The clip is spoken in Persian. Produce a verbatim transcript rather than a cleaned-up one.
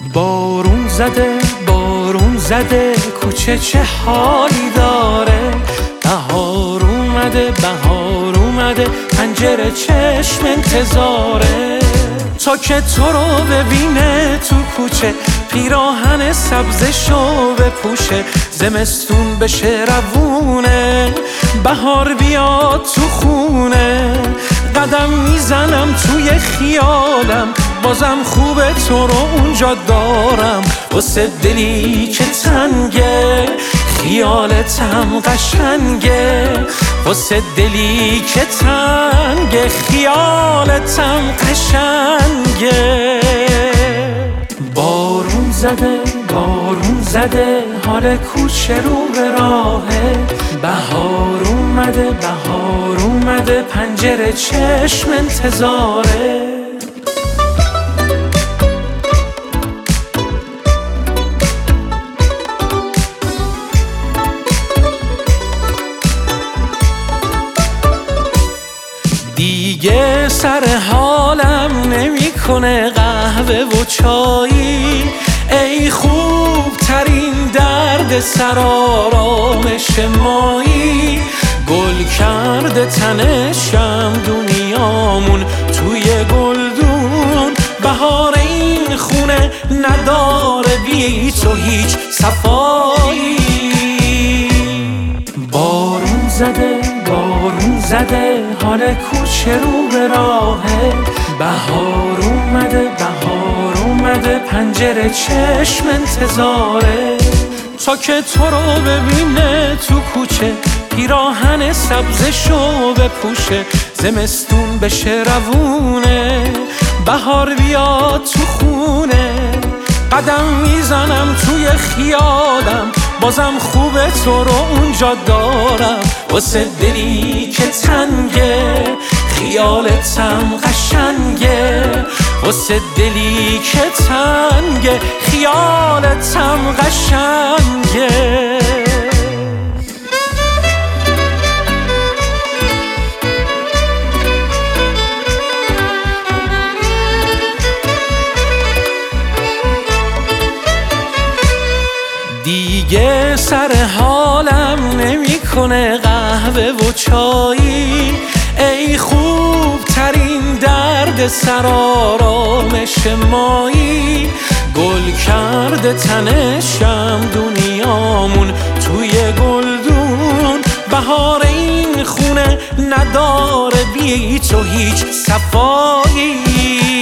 بارون زده بارون زده کوچه چه حالی داره، بهار اومده بهار اومده پنجره چشم انتظاره. تا که تو رو ببینه تو کوچه پیراهن سبزشو بپوشه، زمستون بشه روونه بهار بیاد تو خونه. قدم میزنم توی خیالم بازم خوبه تو رو اونجا دارم، واسه دلی که تنگه خیالتم قشنگه، واسه دلی که تنگه خیالتم قشنگه. بارون زده بارون زده حال کوچه رو به راهه، بهار اومده بهار اومده پنجره چشم انتظاره. دیگه سر حالم نمیکنه قهوه و چایی، ای خوب ترین درد سر آرامش مایی. گل کرده تنشم دنیامون توی گلدون، بهار این خونه نداره بی تو هیچ صفایی. بارون زده بارون زده حال کوچه رو به راهه، بهار اومده بهار اومده پنجره چشم انتظاره. تا که تو رو ببینه تو کوچه پیراهن سبزشو بپوشه، زمستون بشه روونه بهار بیاد تو خونه. قدم میزنم توی خیالم بازم خوبه تو رو اونجا دارم، واسه دلی که تنگه خیالتم قشنگه، واسه دلی که تنگه خیالتم قشنگه. دیگه سر حالم نمیکنه قهوه و چایی، ای خوب ترین درد سر آرامش مایی. گل کرده تنشم دنیامون توی گلدون، بهار این خونه نداره بی تو هیچ صفایی.